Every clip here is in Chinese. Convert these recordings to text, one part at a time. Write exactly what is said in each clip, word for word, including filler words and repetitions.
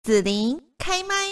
子琳开麦。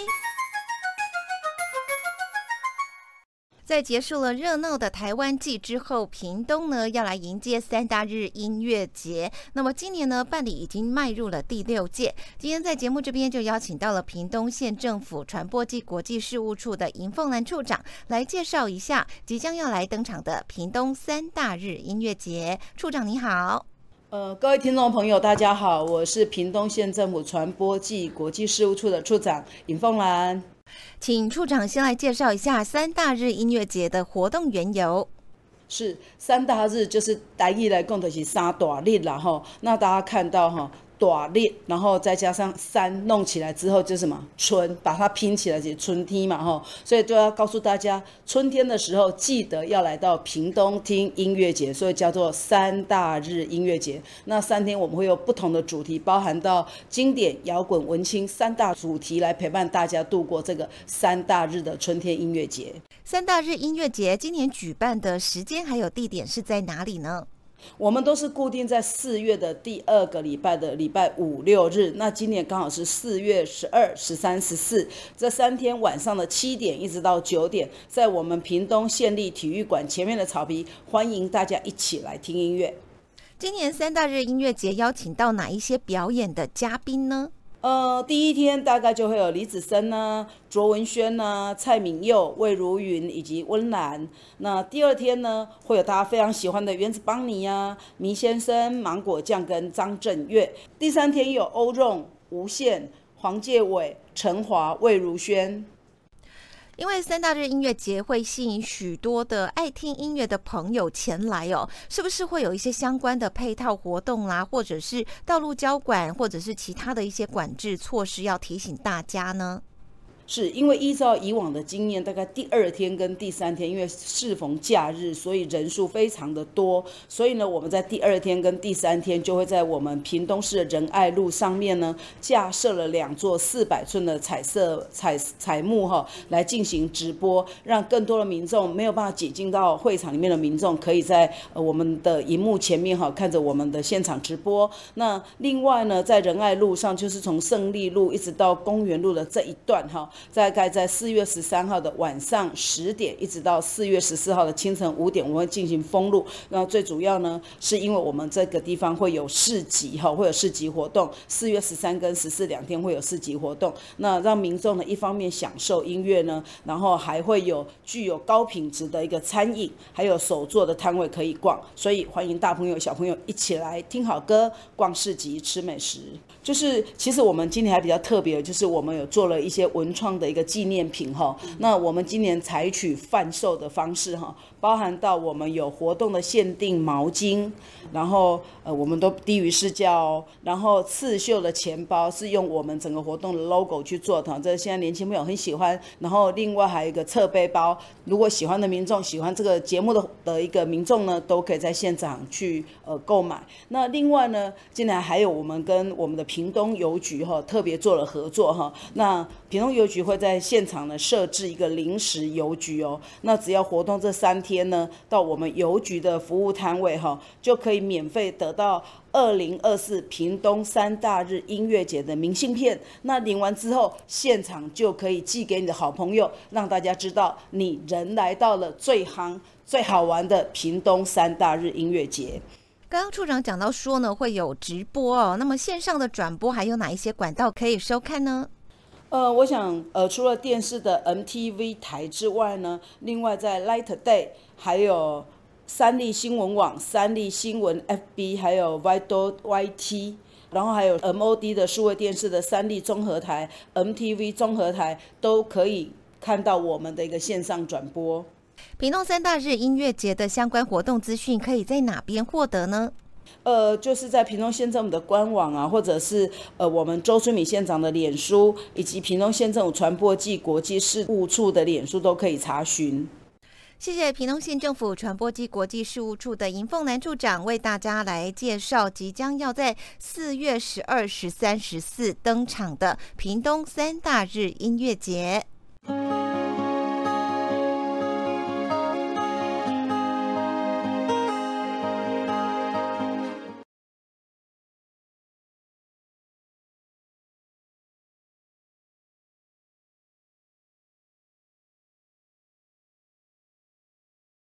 在结束了热闹的台湾季之后，屏东呢要来迎接三大日音乐节。那么今年呢办理已经迈入了第六届。今天在节目这边就邀请到了屏东县政府传播暨国际事务处的尹凤兰处长来介绍一下即将要来登场的屏东三大日音乐节。处长你好。 呃，各位听众朋友，大家好，我是屏东县政府传播暨国际事务处的处长尹凤兰。 请处长先来介绍一下三大日音乐节的活动缘由。 是三大日，就是台语来讲就是三大日啦吼。那大家看到哈，大日，然后再加上三弄起来之后就是什么春，把它拼起来就是春天嘛吼。所以就要告诉大家，春天的时候记得要来到屏东听音乐节，所以叫做三大日音乐节。那三天我们会有不同的主题，包含到经典、摇滚、文青三大主题来陪伴大家度过这个三大日的春天音乐节。 三大日音乐节今年举办的时间还有地点是在哪里呢？ 我们都是固定在四月的第二个礼拜的礼拜五六日，那今年刚好是四月十二、十三、十四这三天晚上的七点一直到九点，在我们屏东县立体育馆前面的草皮，欢迎大家一起来听音乐。 今年三大日音乐节邀请到哪一些表演的嘉宾呢？ 呃，第一天大概就会有李子森啊、卓文萱啊、蔡敏佑、魏如云以及温岚。那第二天呢，会有大家非常喜欢的原子邦尼啊、迷先生、芒果酱跟张震岳。第三天有欧荣、吴宪、黄介伟、陈华、魏如萱。 因为三大日音乐节会吸引许多的爱听音乐的朋友前来哦，是不是会有一些相关的配套活动啦，或者是道路交管，或者是其他的一些管制措施要提醒大家呢？ 是因为依照以往的经验，大概第二天跟第三天，因为适逢假日，所以人数非常的多，所以呢，我们在第二天跟第三天就会在我们屏东市的仁爱路上面呢，架设了两座四百寸的彩色彩彩幕哈，来进行直播，让更多的民众没有办法挤进到会场里面的民众，可以在呃我们的荧幕前面哈，看着我们的现场直播。那另外呢，在仁爱路上，就是从胜利路一直到公园路的这一段哈。大概在四月十三号的晚上十点，一直到四月十四号的清晨五点，我们会进行封路。那最主要呢，是因为我们这个地方会有市集哈，会有市集活动。四月十三跟十四两天会有市集活动，那让民众呢一方面享受音乐呢，然后还会有具有高品质的一个餐饮，还有手作的摊位可以逛。所以欢迎大朋友小朋友一起来听好歌、逛市集、吃美食。就是其实我们今年还比较特别，就是我们有做了一些文创的一个纪念品哈。那我们今年采取贩售的方式哈，包含到我们有活动的限定毛巾，然后呃我们都低于市价哦，然后刺绣的钱包是用我们整个活动的 logo 去做的，这现在年轻朋友很喜欢。然后另外还有一个侧背包，如果喜欢的民众喜欢这个节目的的一个民众呢，都可以在现场去呃购买。那另外呢，今年还有我们跟我们的屏东邮局哈特别做了合作哈，那屏东邮局会在现场呢设置一个临时邮局哦，那只要活动这三天呢，到我们邮局的服务摊位哈，就可以免费得到二零二四屏东三大日音乐节的明信片。那领完之后，现场就可以寄给你的好朋友，让大家知道你人来到了最夯、最好玩的屏东三大日音乐节。 刚刚处长讲到说呢，会有直播哦，那么线上的转播还有哪一些管道可以收看呢？ 呃，我想，呃，除了电视的 M T V 台之外呢，另外在 Light Day 还有三立新闻网、三立新闻 F B， 还有 Vido Y T， 然后还有 M O D 的数位电视的三立综合台、M T V 综合台，都可以看到我们的一个线上转播。 屏东三大日音乐节的相关活动资讯可以在哪边获得呢？ 呃，就是在屏东县政府的官网啊，或者是呃我们周春米县长的脸书，以及屏东县政府传播暨国际事务处的脸书都可以查询。 谢谢屏东县政府传播暨国际事务处的尹凤兰处长为大家来介绍即将要在四月十二、十三、十四登场的屏东三大日音乐节。